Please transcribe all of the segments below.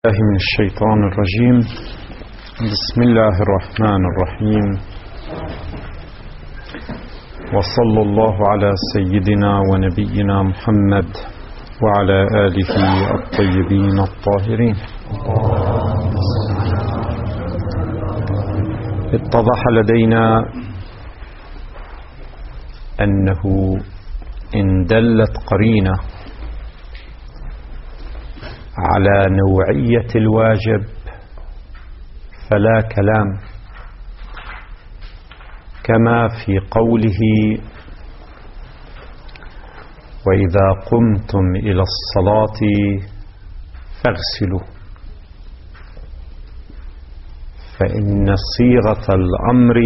الله من الشيطان الرجيم. بسم الله الرحمن الرحيم، وصلى الله على سيدنا ونبينا محمد وعلى آله الطيبين الطاهرين. اتضح لدينا أنه إن دلت قرينة على نوعية الواجب فلا كلام، كما في قوله: وإذا قمتم إلى الصلاة فاغسلوا، فإن صيغة الأمر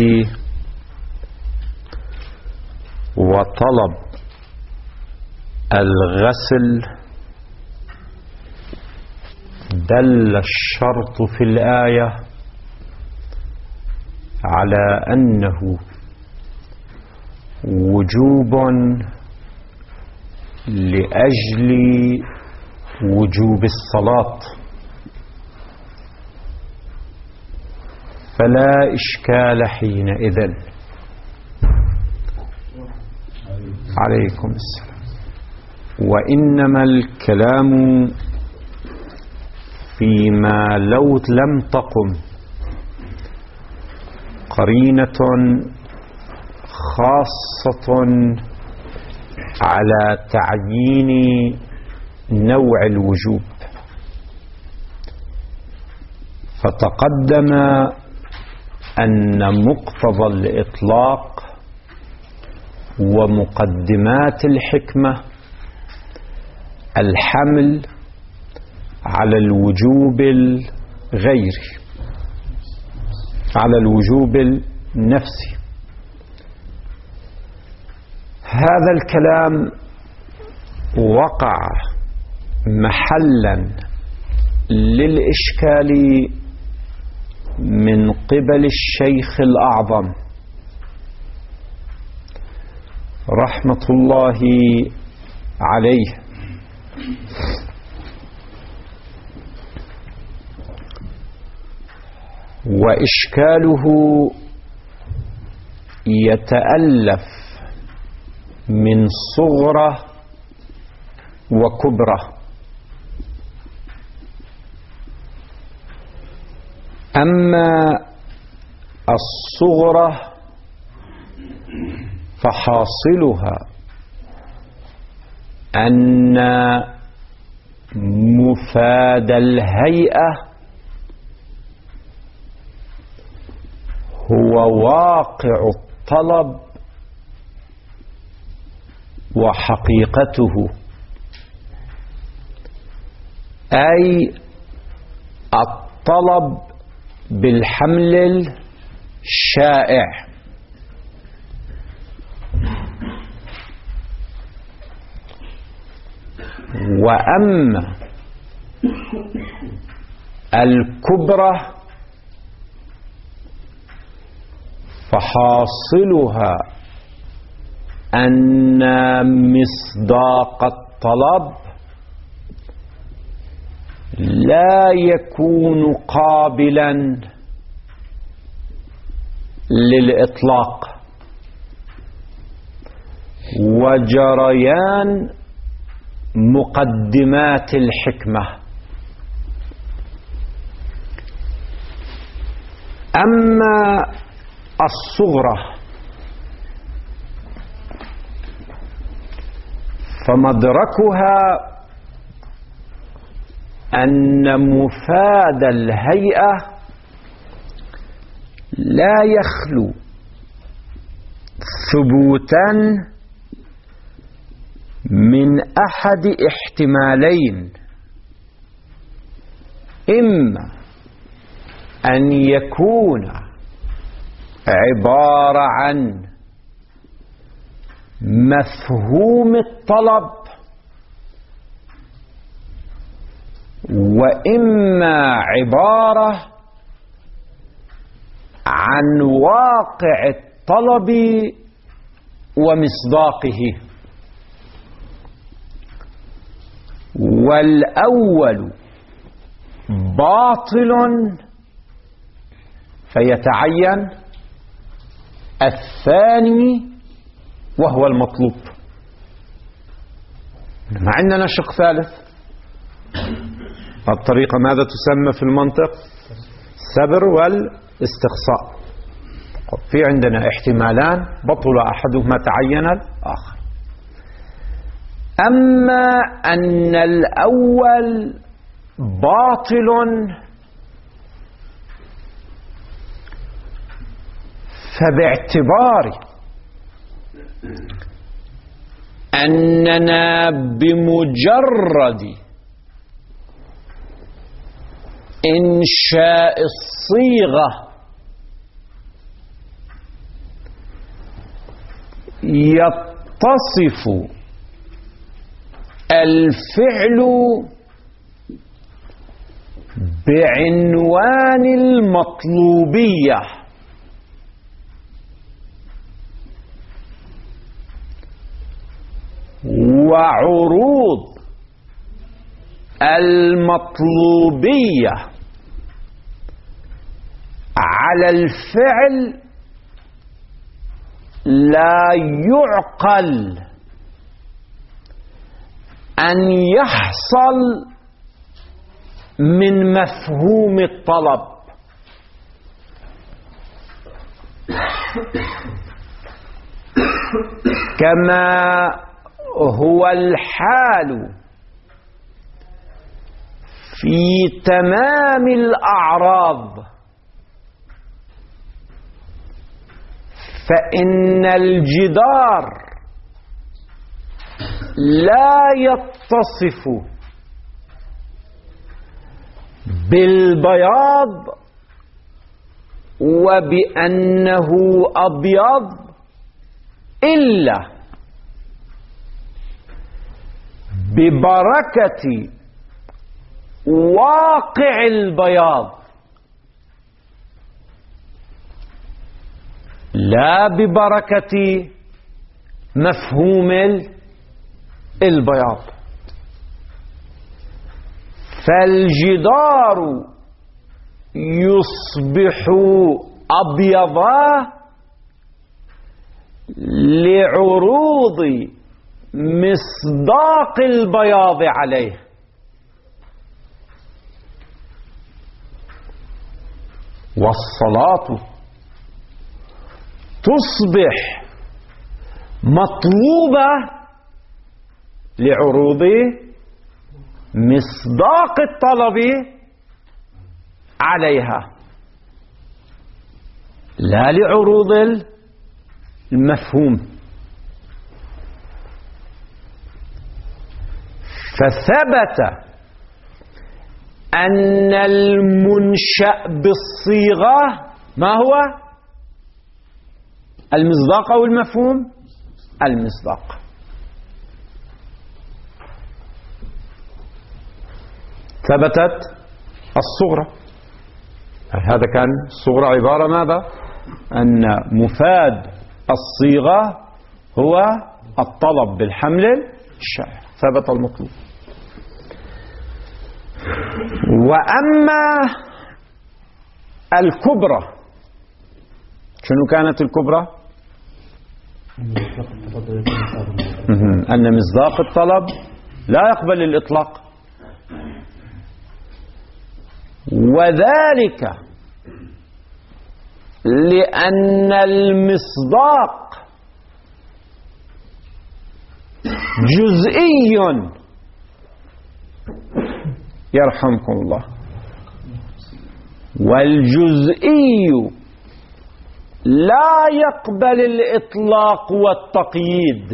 وطلب الغسل دل الشرط في الآية على أنه وجوب لأجل وجوب الصلاة، فلا إشكال حينئذ. عليكم السلام. وإنما الكلام فيما لو لم تقم قرينة خاصة على تعيين نوع الوجوب. فتقدم أن مقتضى الإطلاق ومقدمات الحكمة الحمل على الوجوب الغيري، على الوجوب النفسي. هذا الكلام وقع محلا للإشكال من قبل الشيخ الأعظم رحمة الله عليه، وإشكاله يتألف من صغرى وكبرى. أما الصغرى فحاصلها أن مفاد الهيئة هو واقع الطلب وحقيقته، أي الطلب بالحمل الشائع. وأما الكبرى فحاصلها أن مصداق الطلب لا يكون قابلا للإطلاق، وجريان مقدمات الحكمة. أما الصغرى فمدركها أن مفاد الهيئة لا يخلو ثبوتا من أحد احتمالين: إما أن يكون عبارة عن مفهوم الطلب، وإما عبارة عن واقع الطلب ومصداقه. والأول باطل فيتعين الثاني وهو المطلوب. ما عندنا شق ثالث. الطريقة ماذا تسمى في المنطق؟ السبر والاستقصاء. في عندنا احتمالان بطل أحدهما تعين الآخر. أما أن الأول باطل فباعتبار أننا بمجرد إنشاء الصيغة يتصف الفعل بعنوان المطلوبية، وعروض المطلوبية على الفعل لا يعقل أن يحصل من مفهوم الطلب، كما هو الحال في تمام الأعراض. فإن الجدار لا يتصف بالبياض وبأنه أبيض إلا ببركة واقع البياض، لا ببركة مفهوم البياض. فالجدار يصبح أبيضا لعروض مصداق البياض عليه، والصلاة تصبح مطلوبة لعروض مصداق الطلب عليها، لا لعروض المفهوم. فثبت أن المنشأ بالصيغة ما هو؟ المصداق أو المفهوم؟ المصداق. ثبتت الصغرى. هذا كان الصغرى عبارة ماذا؟ أن مفاد الصيغة هو الطلب بالحمل الشائع. ثبت المطلوب. وأما الكبرى، شنو كانت الكبرى؟ أن مصداق الطلب لا يقبل الإطلاق، وذلك لأن المصداق جزئي، يرحمكم الله، والجزئي لا يقبل الإطلاق والتقييد.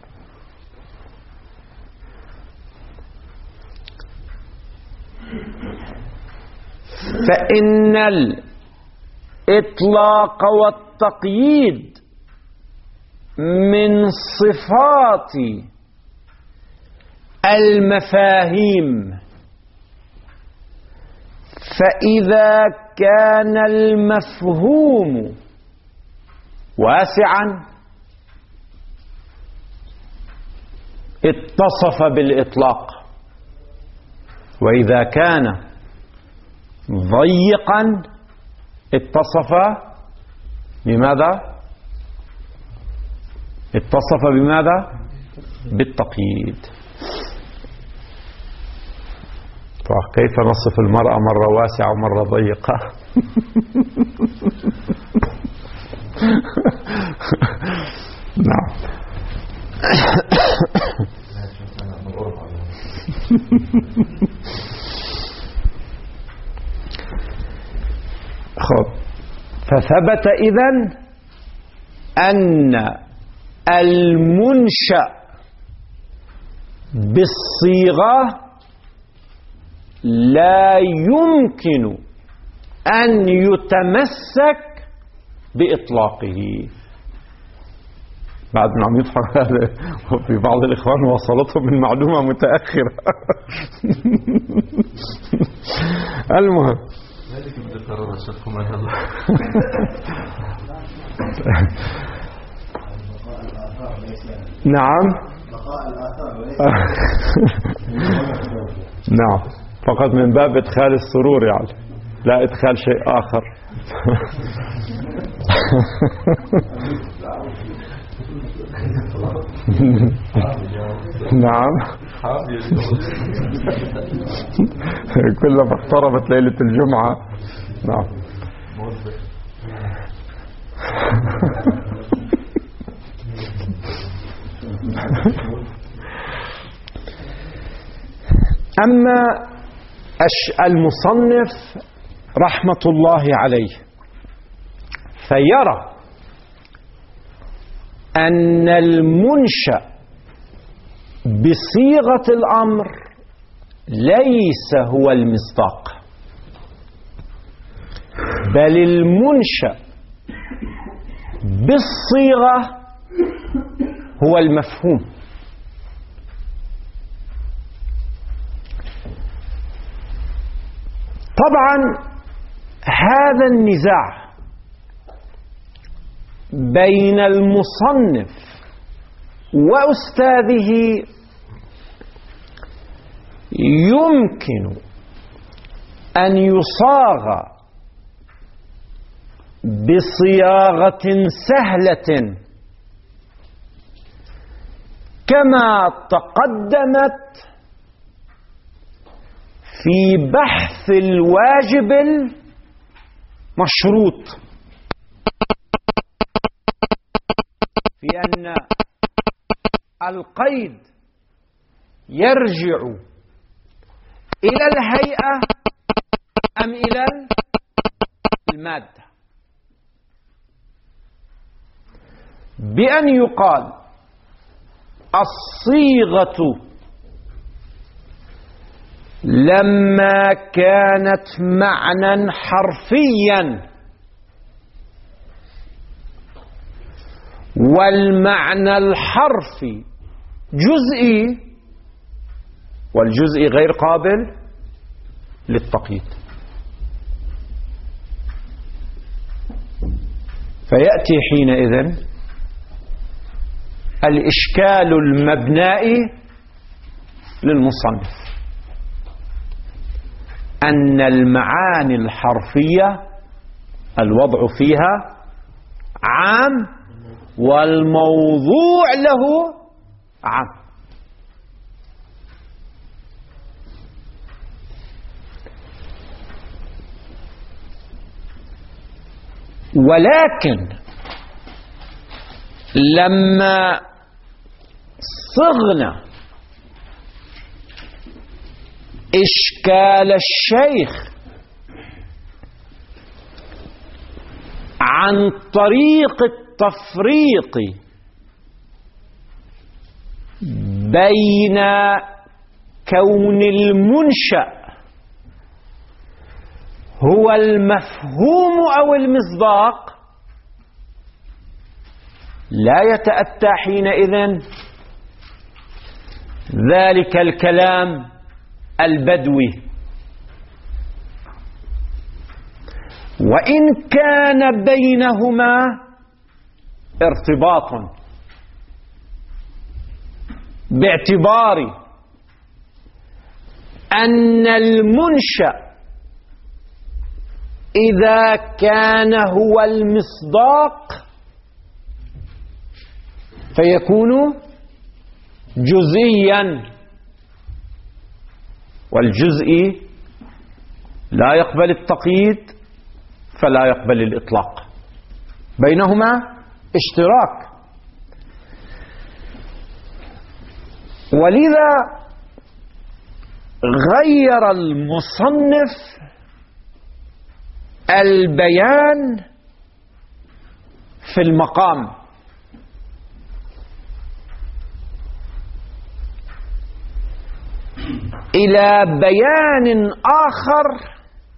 فإن الإطلاق والتقييد من صفات المفاهيم، فإذا كان المفهوم واسعا اتصف بالإطلاق، وإذا كان ضيقا اتصف بماذا؟ اتصف بماذا؟ بالتقييد. فكيف نصف المرأة مرة واسعة ومرة ضيقة؟ نعم. خب، فثبت إذن أن المنشأ بالصيغة لا يمكن أن يتمسك بإطلاقه. بعد ما عم يضحك هذا، وفي بعض الإخوان وصلتهم من معلومة متأخرة. المهم، نعم. نعم، فقط من باب إدخال السرور يعني، لا إدخال شيء آخر. نعم. كلما اقتربت ليلة الجمعة. نعم. أما المصنف رحمة الله عليه فيرى أن المنشأ بصيغة الأمر ليس هو المصداق، بل المنشأ بالصيغة هو المفهوم. طبعا هذا النزاع بين المصنف وأستاذه يمكن أن يصاغ بصياغة سهلة كما تقدمت في بحث الواجب المشروط، في أن القيد يرجع إلى الهيئة أم إلى المادة، بأن يقال الصيغة لما كانت معنى حرفيا والمعنى الحرفي جزئي والجزئي غير قابل للتقييد، فيأتي حينئذ الإشكال المبنائي للمصنف أن المعاني الحرفية الوضع فيها عام والموضوع له عام. ولكن لما صغنا إشكال الشيخ عن طريق التفريق بين كون المنشأ هو المفهوم أو المصداق، لا يتأتى حينئذ ذلك الكلام البدوي، وإن كان بينهما ارتباط باعتبار أن المنشأ إذا كان هو المصداق فيكون جزئيا، والجزئي لا يقبل التقييد فلا يقبل الإطلاق، بينهما اشتراك. ولذا غير المصنف البيان في المقام إلى بيان آخر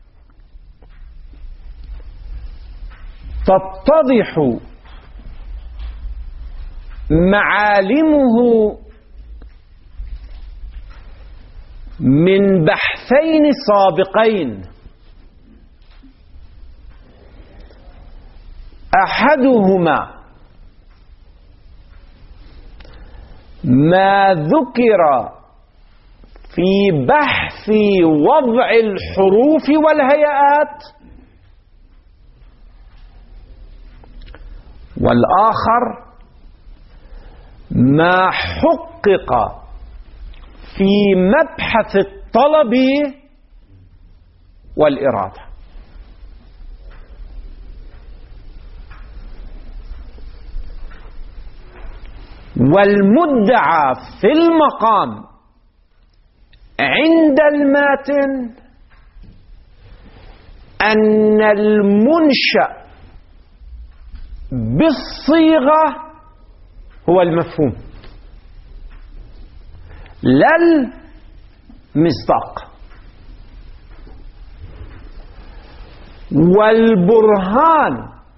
تتضح معالمه من بحثين سابقين. أحدهما ما ذكر في بحث وضع الحروف والهيئات، والآخر ما حقق في مبحث الطلب والإرادة. والمدعى في المقام عند الماتن أن المنشأ بالصيغة هو المفهوم لا المصداق. والبرهان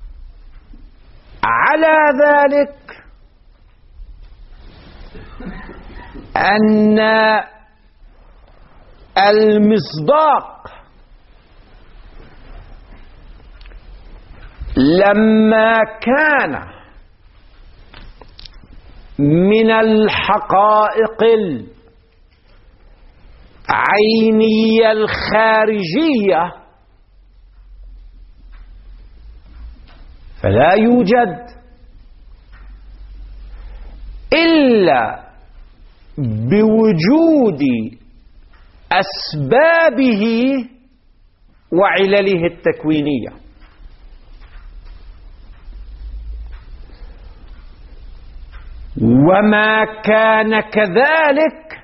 على ذلك أن المصداق لما كان من الحقائق العينية الخارجية فلا يوجد إلا بوجود أسبابه وعلله التكوينية. وما كان كذلك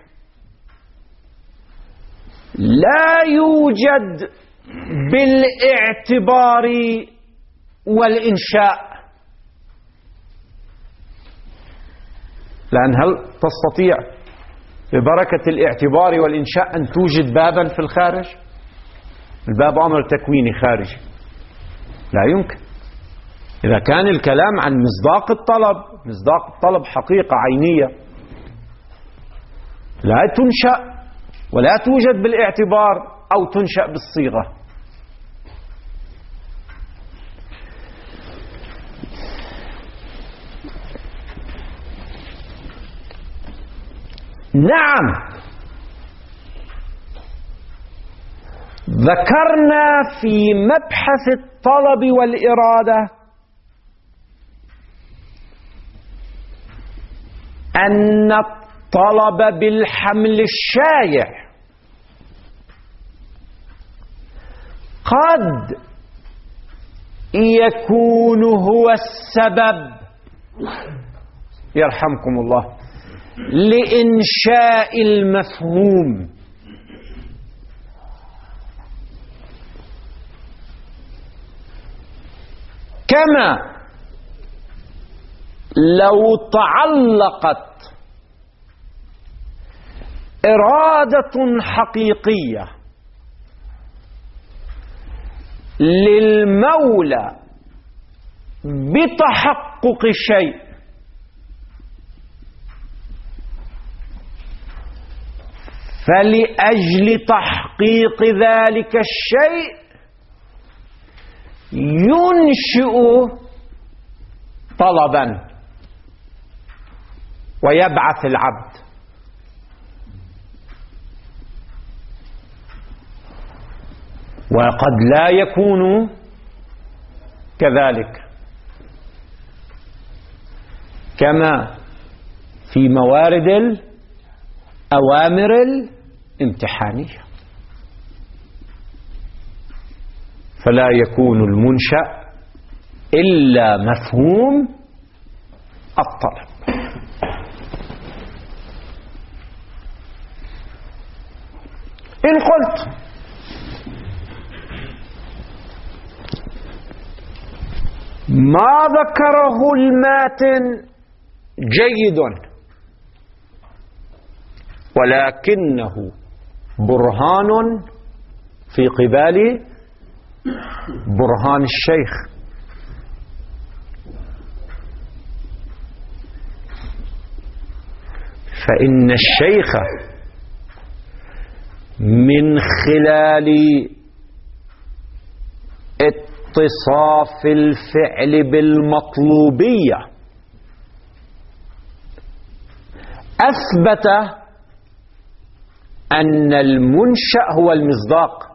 لا يوجد بالاعتبار والإنشاء. لأن هل تستطيع ببركة الاعتبار والإنشاء أن توجد بابا في الخارج؟ الباب أمر تكويني خارجي، لا يمكن. إذا كان الكلام عن مصداق الطلب، مصداق الطلب حقيقة عينية لا تنشأ ولا توجد بالاعتبار أو تنشأ بالصيغة. نعم، ذكرنا في مبحث الطلب والإرادة أن الطلب بالحمل الشايع قد يكون هو السبب، يرحمكم الله، لإنشاء المفهوم. كما لو تعلقت إرادة حقيقية للمولى بتحقق شيء فلأجل تحقيق ذلك الشيء ينشئ طلبا ويبعث العبد. وقد لا يكون كذلك، كما في موارد الأوامر الامتحانية. فلا يكون المنشأ إلا مفهوم الطلب. إن قلت ما ذكره الماتن جيد ولكنه برهان في قبال برهان الشيخ، فإن الشيخ من خلال اتصاف الفعل بالمطلوبية أثبت أن المنشأ هو المصداق،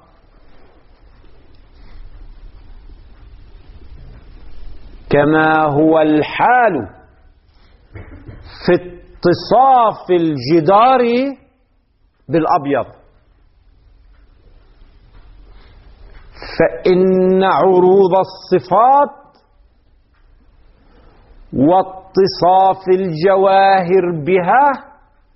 كما هو الحال في اتصاف الجدار بالأبيض. فإن عروض الصفات واتصاف الجواهر بها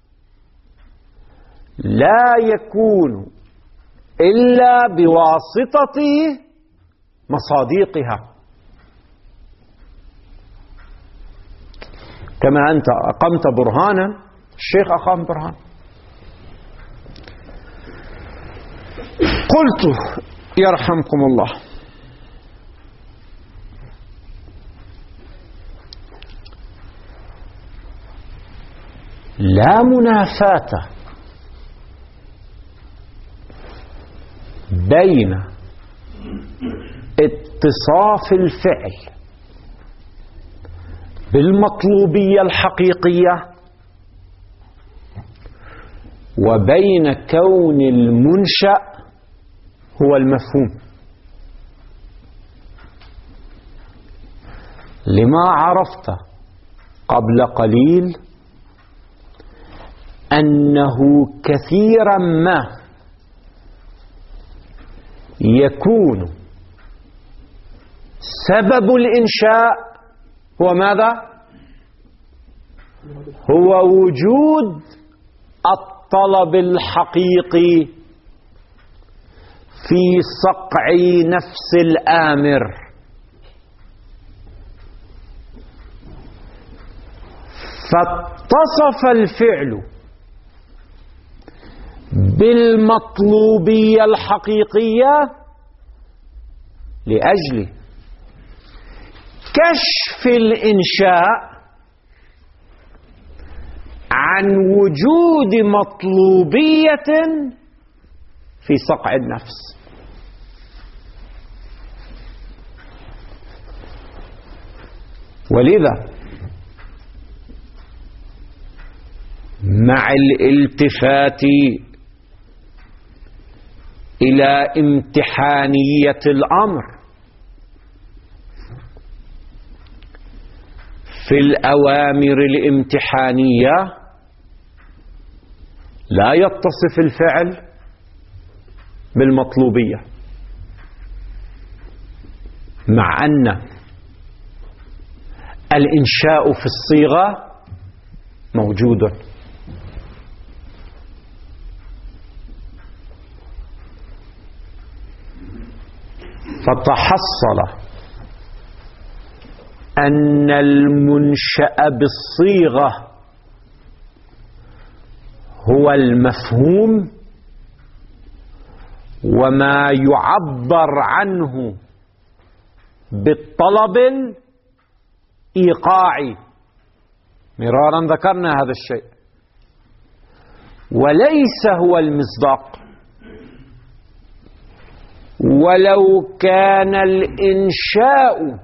لا يكون إلا بواسطة مصاديقها، كما أنت أقمت برهانا الشيخ أقام برهان. قلت يرحمكم الله لا منافاة بين اتصاف الفعل بالمطلوبية الحقيقية وبين كون المنشأ هو المفهوم، لما عرفت قبل قليل أنه كثيرا ما يكون سبب الإنشاء هو ماذا؟ هو وجود الطلب الحقيقي في صقع نفس الآمر. فاتصف الفعل بالمطلوبية الحقيقية لأجل كشف الإنشاء عن وجود مطلوبية في صقع النفس. ولذا مع الالتفات إلى امتحانية الأمر في الأوامر الامتحانية لا يتصف الفعل بالمطلوبية، مع أن الإنشاء في الصيغة موجود. فتحصل أن المنشأ بالصيغة هو المفهوم وما يعبر عنه بالطلب الإيقاعي. مرارا ذكرنا هذا الشيء، وليس هو المصداق. ولو كان الإنشاء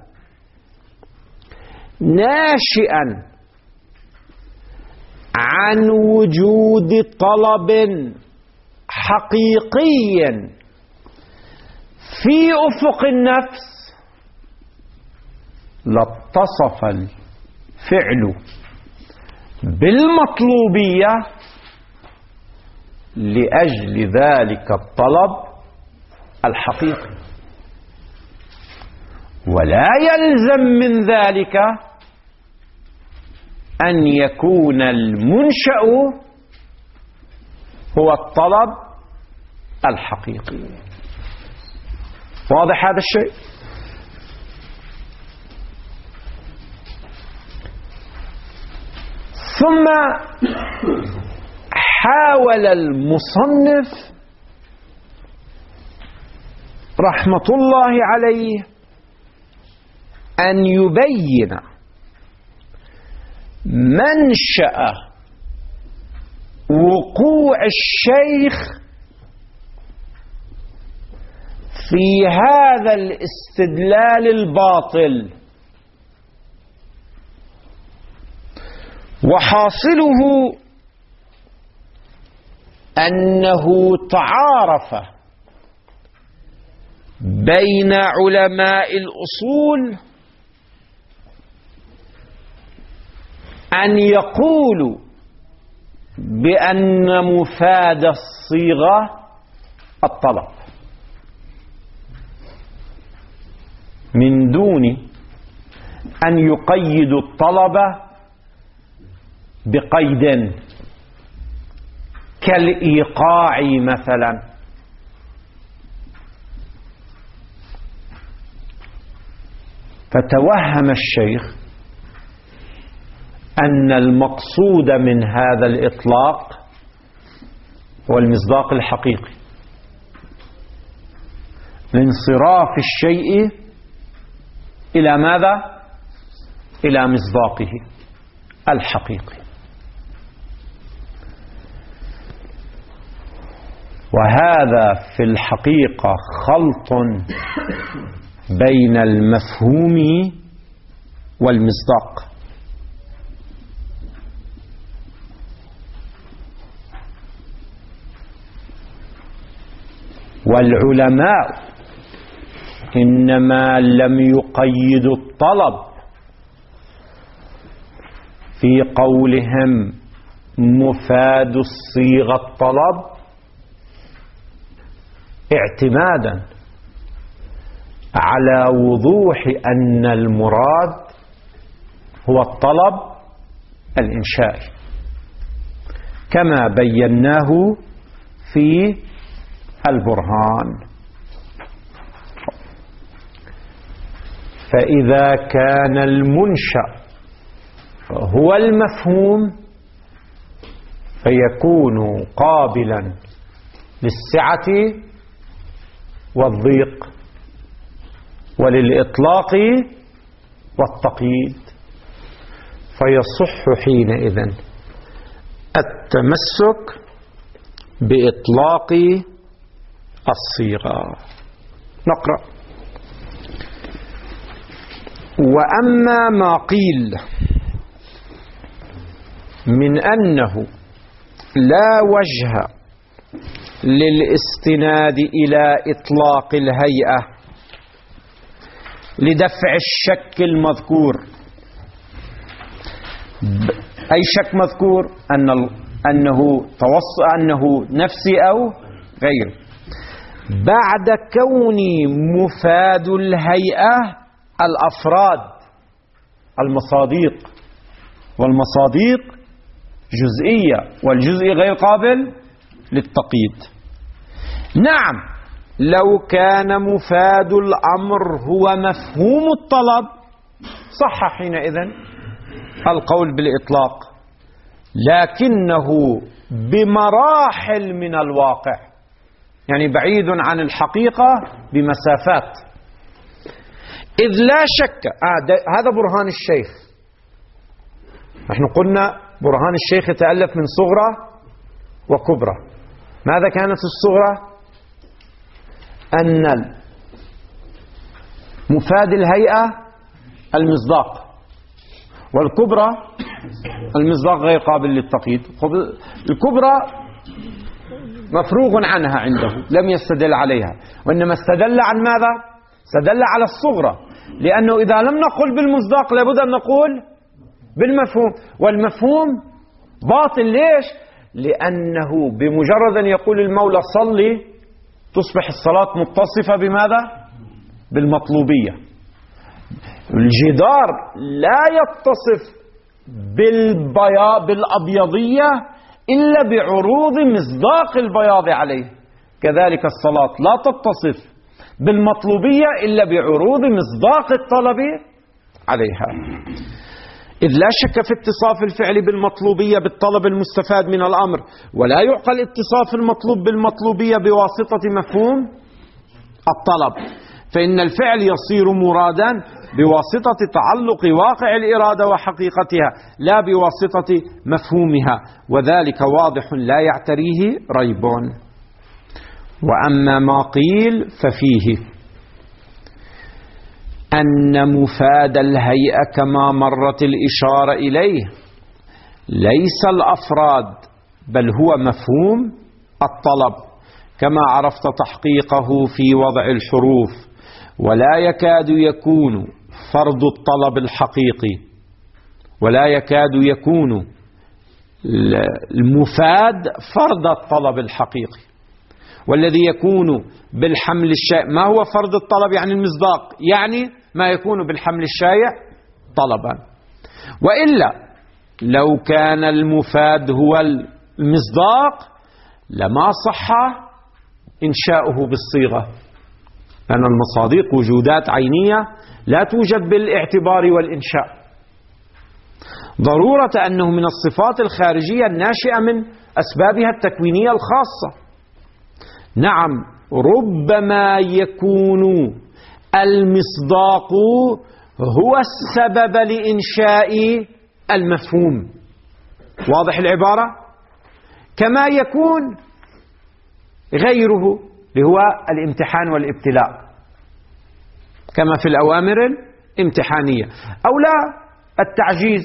ناشئا عن وجود طلب حقيقي في أفق النفس لاتصف الفعل بالمطلوبية لأجل ذلك الطلب الحقيقي، ولا يلزم من ذلك أن يكون المنشأ هو الطلب الحقيقي. واضح هذا الشيء؟ ثم حاول المصنف رحمة الله عليه أن يبين منشأ وقوع الشيخ في هذا الاستدلال الباطل، وحاصله أنه تعارف بين علماء الأصول أن يقولوا بأن مفاد الصيغة الطلب من دون أن يقيدوا الطلب بقيد كالإيقاع مثلا. فتوهم الشيخ أن المقصود من هذا الإطلاق هو المصداق الحقيقي، لانصراف الشيء إلى ماذا؟ إلى مصداقه الحقيقي. وهذا في الحقيقة خلط بين المفهوم والمصداق. والعلماء إنما لم يقيدوا الطلب في قولهم مفاد الصيغة الطلب اعتمادا على وضوح أن المراد هو الطلب الإنشائي كما بيناه في البرهان. فإذا كان المنشأ هو المفهوم فيكون قابلا للسعة والضيق وللإطلاق والتقييد، فيصح حينئذ التمسك بإطلاق الصيغة. نقرأ: وأما ما قيل من أنه لا وجه للاستناد إلى إطلاق الهيئة لدفع الشك المذكور. أي شك مذكور؟ أنه نفسي أو غيره. بعد كون مفاد الهيئة الأفراد المصاديق، والمصاديق جزئية والجزء غير قابل للتقييد. نعم، لو كان مفاد الأمر هو مفهوم الطلب صح حينئذ القول بالإطلاق، لكنه بمراحل من الواقع، يعني بعيد عن الحقيقة بمسافات. إذ لا شك هذا برهان الشيخ. نحن قلنا برهان الشيخ يتألف من صغرى وكبرى. ماذا كانت الصغرى؟ أن مفاد الهيئة المصداق، والكبرى المصداق غير قابل للتقييد. الكبرى مفروغ عنها عنده، لم يستدل عليها، وإنما استدل عن ماذا؟ استدل على الصغرى، لأنه إذا لم نقل بالمصداق لابد أن نقول بالمفهوم، والمفهوم باطل. ليش؟ لأنه بمجرد أن يقول المولى صلي تصبح الصلاة متصفة بماذا؟ بالمطلوبية. الجدار لا يتصف بالأبيضية إلا بعروض مصداق البياض عليه، كذلك الصلاة لا تتصف بالمطلوبية إلا بعروض مصداق الطلب عليها. إذ لا شك في اتصاف الفعل بالمطلوبية بالطلب المستفاد من الأمر، ولا يعقل اتصاف المطلوب بالمطلوبية بواسطة مفهوم الطلب، فإن الفعل يصير مرادا بواسطة تعلق واقع الإرادة وحقيقتها لا بواسطة مفهومها، وذلك واضح لا يعتريه ريب. وأما ما قيل ففيه أن مفاد الهيئة كما مرت الإشارة إليه ليس الأفراد بل هو مفهوم الطلب، كما عرفت تحقيقه في وضع الحروف، ولا يكاد يكون فرض الطلب الحقيقي، ولا يكاد يكون المفاد فرض الطلب الحقيقي، والذي يكون بالحمل الشائع ما هو فرض الطلب يعني المصداق، يعني ما يكون بالحمل الشائع طلبا. وإلا لو كان المفاد هو المصداق لما صح إنشاؤه بالصيغة، لأن المصادق وجودات عينية لا توجد بالاعتبار والإنشاء، ضرورة أنه من الصفات الخارجية الناشئة من أسبابها التكوينية الخاصة. نعم، ربما يكون المصداق هو السبب لإنشاء المفهوم، واضح العبارة؟ كما يكون غيره اللي هو الامتحان والابتلاء، كما في الأوامر الامتحانية، أو لا التعجيز،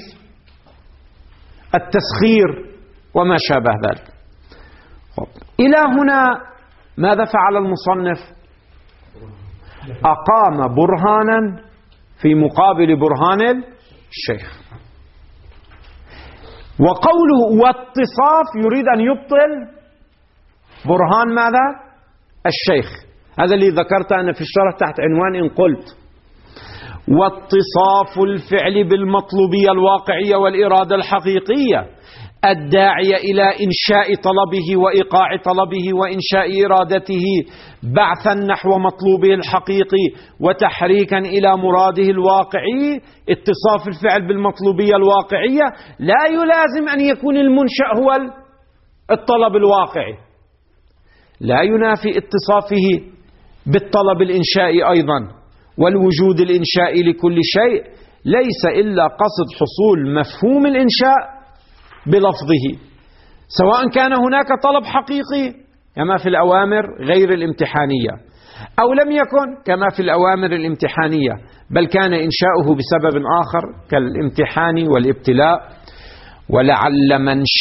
التسخير وما شابه ذلك. إلى هنا ماذا فعل المصنف؟ أقام برهانا في مقابل برهان الشيخ. وقوله واتصاف يريد أن يبطل برهان ماذا؟ الشيخ. هذا اللي ذكرت أنا في الشرح تحت عنوان إن قلت واتصاف الفعل بالمطلوبية الواقعية والإرادة الحقيقية الداعية إلى إنشاء طلبه وإيقاع طلبه وإنشاء إرادته بعثا نحو مطلوبه الحقيقي وتحريكا إلى مراده الواقعي. اتصاف الفعل بالمطلوبية الواقعية لا يلازم أن يكون المنشأ هو الطلب الواقعي، لا ينافي اتصافه بالطلب الإنشائي أيضا، والوجود الإنشائي لكل شيء ليس إلا قصد حصول مفهوم الإنشاء بلفظه، سواء كان هناك طلب حقيقي كما في الأوامر غير الامتحانية، أو لم يكن كما في الأوامر الامتحانية، بل كان إنشاؤه بسبب آخر كالامتحان والابتلاء. ولعل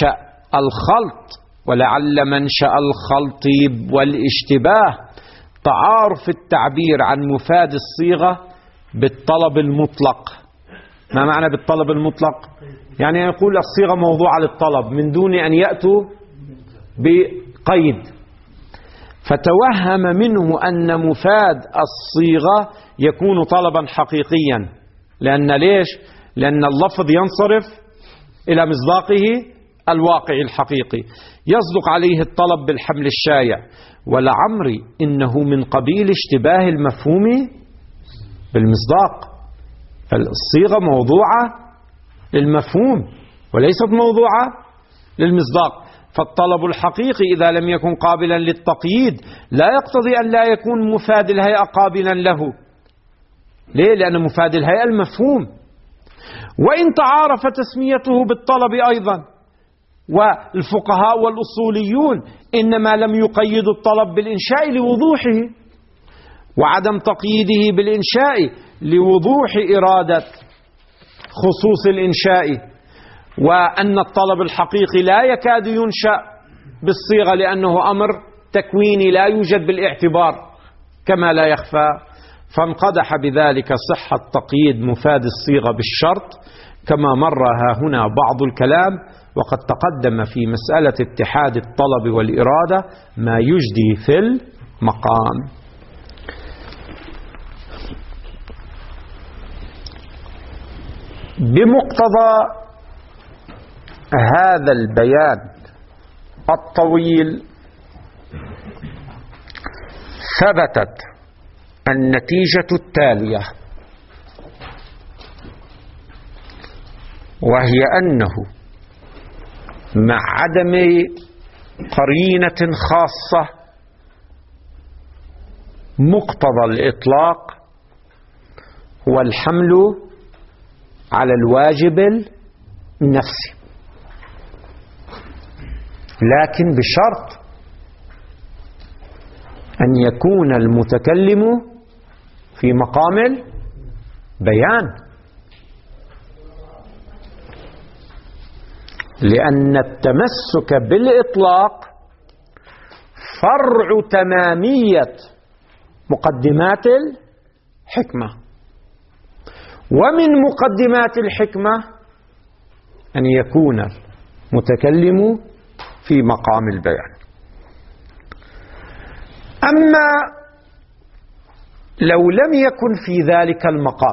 منشأ الخلط والاشتباه تعارف التعبير عن مفاد الصيغة بالطلب المطلق. ما معنى بالطلب المطلق؟ يعني يقول الصيغة موضوعة للطلب من دون أن يأتوا بقيد، فتوهم منه أن مفاد الصيغة يكون طلبا حقيقيا. لأن ليش؟ لأن اللفظ ينصرف إلى مصداقه الواقعي الحقيقي، يصدق عليه الطلب بالحمل الشائع. ولعمري إنه من قبيل اشتباه المفهوم بالمصداق، فالصيغة موضوعة للمفهوم وليست موضوعة للمصداق. فالطلب الحقيقي إذا لم يكن قابلا للتقييد لا يقتضي أن لا يكون مفاد الهيئة قابلا له. ليه؟ لأن مفاد الهيئة المفهوم، وإن تعارف تسميته بالطلب أيضا. والفقهاء والأصوليون إنما لم يقيدوا الطلب بالإنشاء لوضوحه، وعدم تقييده بالإنشاء لوضوح إرادة خصوص الإنشاء، وأن الطلب الحقيقي لا يكاد ينشأ بالصيغة لأنه أمر تكويني لا يوجد بالاعتبار كما لا يخفى، فانقدح بذلك صحة تقييد مفاد الصيغة بالشرط كما مر هنا بعض الكلام، وقد تقدم في مسألة اتحاد الطلب والإرادة ما يجدي في المقام. بمقتضى هذا البيان الطويل ثبتت النتيجة التالية، وهي أنه مع عدم قرينة خاصة مقتضى الإطلاق هو الحمل على الواجب النفسي، لكن بشرط أن يكون المتكلم في مقام البيان، لأن التمسك بالإطلاق فرع تمامية مقدمات الحكمة، ومن مقدمات الحكمة أن يكون المتكلم في مقام البيان. أما لو لم يكن في ذلك المقام،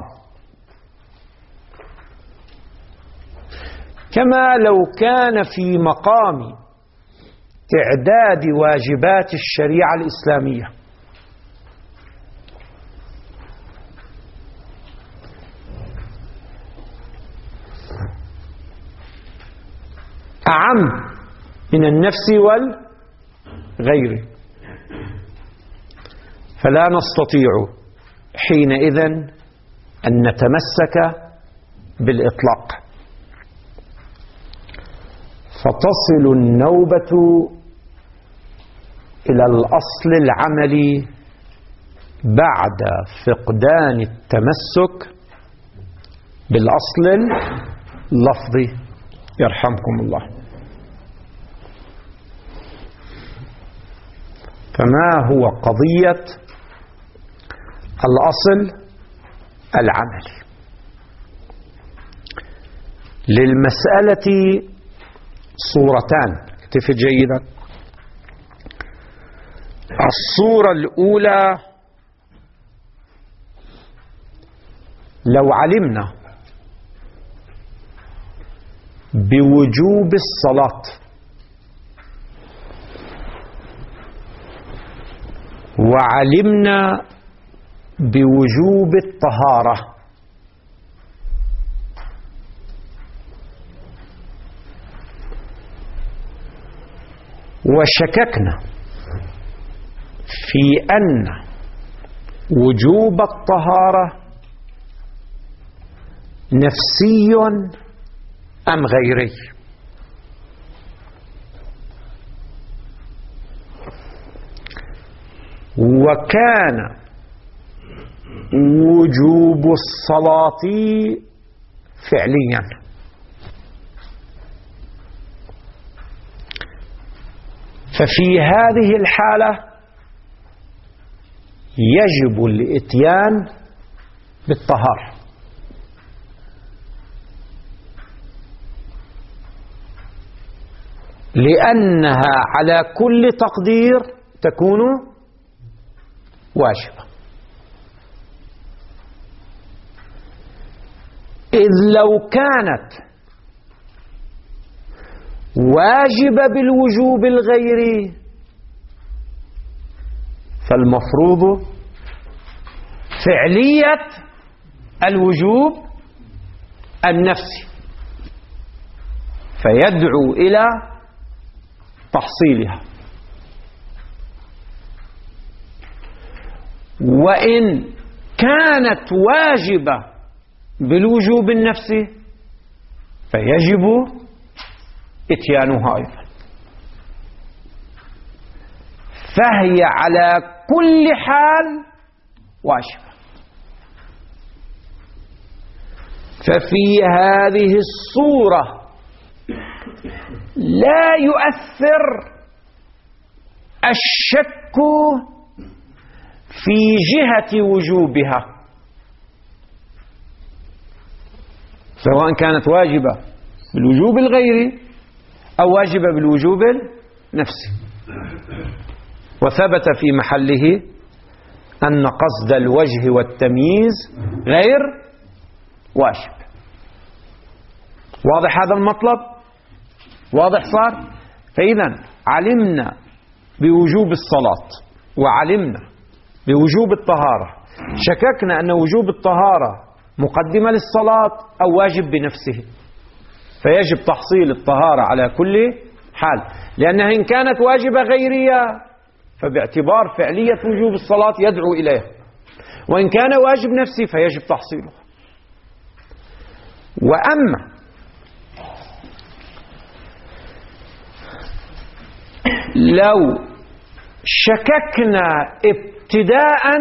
كما لو كان في مقام تعداد واجبات الشريعة الإسلامية، أعم من النفس والغير، فلا نستطيع حينئذ أن نتمسك بالإطلاق، فتصل النوبة إلى الأصل العملي بعد فقدان التمسك بالأصل اللفظي. يرحمكم الله. فما هو قضية الأصل العملي؟ للمسألة صورتان، اكتفي جيدا. الصورة الأولى: لو علمنا بوجوب الصلاة وعلمنا بوجوب الطهارة، وشككنا في أن وجوب الطهارة نفسي أم غيري، وكان وجوب الصلاة فعليا، ففي هذه الحالة يجب الإتيان بالطهارة، لأنها على كل تقدير تكون واجبة. إذ لو كانت واجبة بالوجوب الغيري فالمفروض فعلية الوجوب النفسي، فيدعو إلى تحصيلها. وإن كانت واجبة بالوجوب النفسي فيجب إتيانها أيضا، فهي على كل حال واجبة. ففي هذه الصورة لا يؤثر الشك في جهة وجوبها، سواء كانت واجبة بالوجوب الغيري أو واجبة بالوجوب النفسي. وثبت في محله أن قصد الوجه والتمييز غير واجب. واضح هذا المطلب؟ واضح صار؟ فإذا علمنا بوجوب الصلاة وعلمنا بوجوب الطهارة، شككنا أن وجوب الطهارة مقدمة للصلاة أو واجب بنفسه، فيجب تحصيل الطهارة على كل حال، لأنها إن كانت واجبة غيرية فباعتبار فعلية وجوب الصلاة يدعو إليها، وإن كان واجب نفسي فيجب تحصيله. وأما لو شككنا ابتداء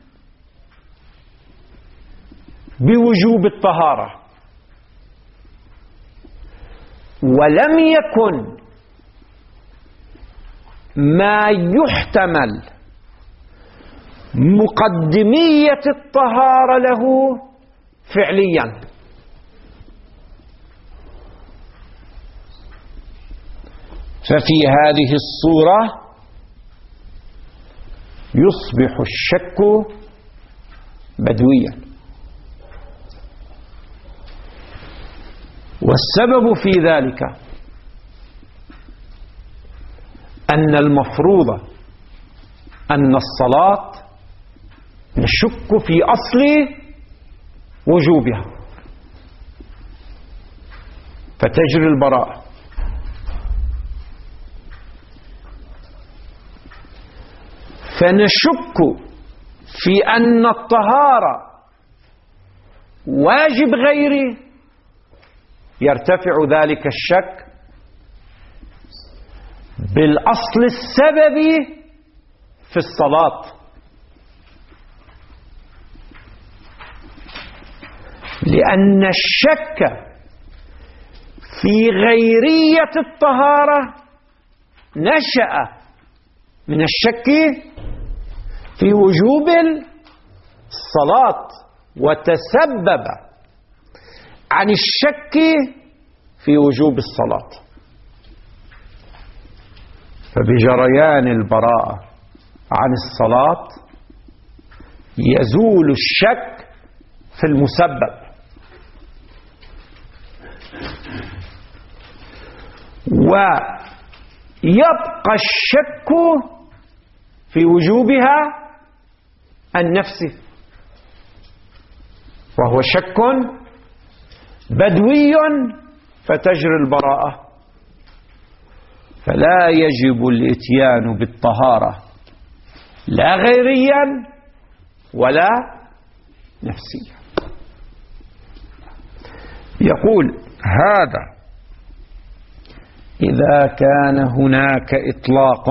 بوجوب الطهارة ولم يكن ما يحتمل مقدمية الطهارة له فعليا، ففي هذه الصورة يصبح الشك بدويا. والسبب في ذلك أن المفروض أن الصلاة نشك في أصل وجوبها فتجري البراءة، فنشك في أن الطهارة واجب غيري، يرتفع ذلك الشك بالأصل السببي في الصلاة، لأن الشك في غيرية الطهارة نشأ من الشك في وجوب الصلاة، وتسبب عن الشك في وجوب الصلاة. فبجريان البراءة عن الصلاة يزول الشك في المسبب، ويبقى الشك في وجوبها النفسي، وهو شك بدوي فتجري البراءة. فلا يجب الإتيان بالطهارة لا غيريا ولا نفسيا. يقول هذا إذا كان هناك إطلاق،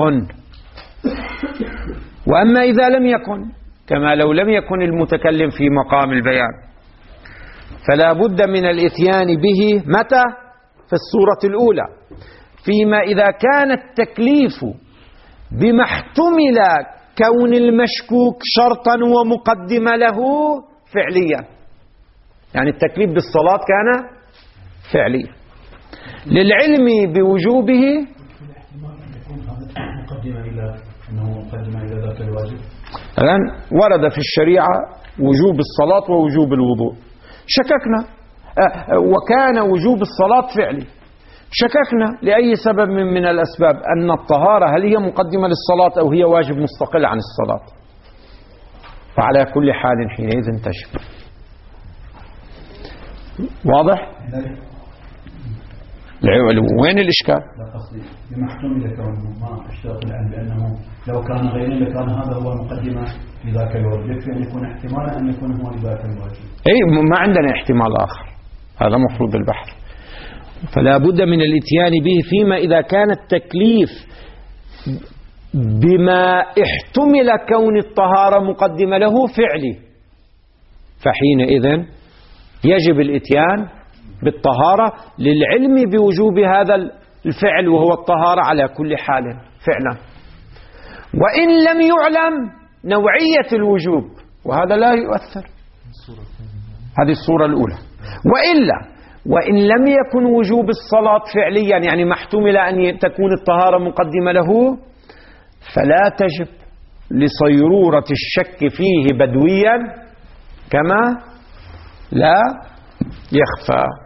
وأما إذا لم يكن، كما لو لم يكن المتكلم في مقام البيان، فلا بد من الإتيان به متى؟ في الصورة الأولى، فيما إذا كان التكليف بما احتمل كون المشكوك شرطا ومقدمة له فعليا، يعني التكليف بالصلاة كان فعليا للعلم بوجوبه، الآن ورد في الشريعة وجوب الصلاة ووجوب الوضوء، شككنا وكان وجوب الصلاة فعلي، شككنا لأي سبب من الأسباب أن الطهارة هل هي مقدمة للصلاة أو هي واجب مستقل عن الصلاة، فعلى كل حال حينئذ تجب. واضح؟ وين الإشكال؟ لا قصدي بما احتمل كونه ما اشترط العلم بأنه لو كان غيره لكان هذا هو المقدمة لذاك الواجب، يكفي أن يكون احتمالا أن يكون هو لذاك الواجب. أي ما عندنا احتمال آخر، هذا مفروض البحث. فلا بد من الاتيان به فيما إذا كان التكليف بما احتمل كون الطهارة مقدمة له فعلي، فحينئذ يجب الاتيان بالطهارة للعلم بوجوب هذا الفعل وهو الطهارة على كل حال فعلا. وإن لم يعلم نوعية الوجوب، وهذا لا يؤثر. هذه الصورة الأولى. وإلا وإن لم يكن وجوب الصلاة فعليا، يعني محتمل أن تكون الطهارة مقدمة له، فلا تجب لصيرورة الشك فيه بدويا كما لا يخفى.